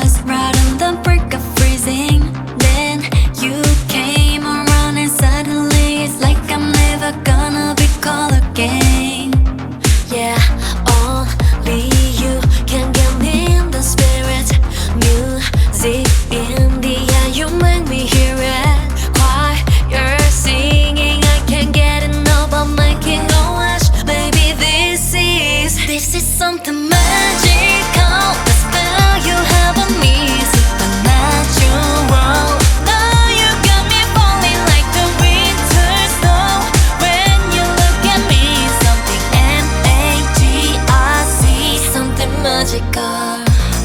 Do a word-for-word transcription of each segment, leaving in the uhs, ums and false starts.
was right on the brink of freezing. Then you came around and suddenly it's like I'm never gonna be cold again. Yeah, only you can get me in the spirit. Music in the air, you make me hear it. Why you're singing, I can't get enough. I'm making a wish, baby. This is this is something magical. The spell you have on me is supernatural. Now you got me falling like the winter snow. When you look at me, something M A G I C, something magical.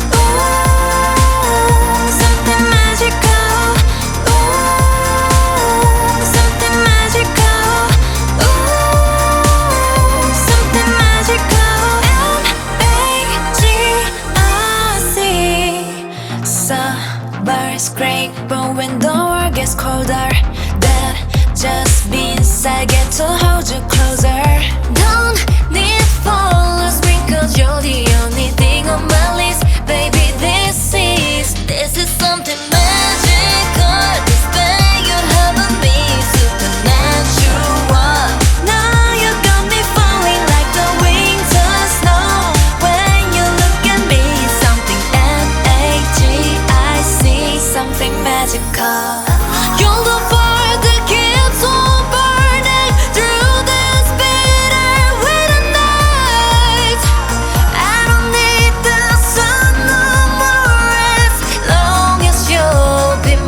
Summer's great, but when the world gets colder, that just means I get to hold you closer. Don't need flowers because you're the only thing on my list. Baby, this is, this is something magical. The spell you have on me is supernatural. Now you got me falling like the winter snow. When you look at me, something M A G I C, something magical. You're the fire that keeps on burning through this bitter winter night. I don't need the sun no more as long as you'll be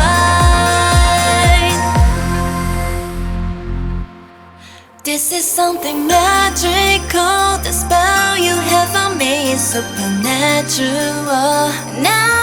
mine. This is something magical. The spell you have on me is supernatural. Now